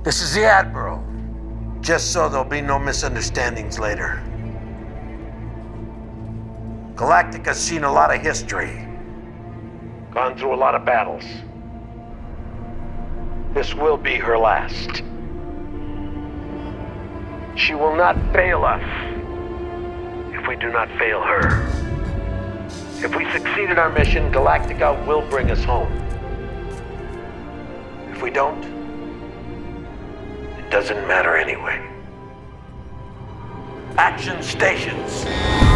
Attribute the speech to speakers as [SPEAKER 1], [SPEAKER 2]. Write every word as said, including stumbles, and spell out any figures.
[SPEAKER 1] This is the Admiral. Just so there'll be no misunderstandings later. Galactica's seen a lot of history. Gone through a lot of battles. This will be her last. She will not fail us if we do not fail her. If we succeed in our mission, Galactica will bring us home. If we don't, it doesn't matter anyway. Action stations!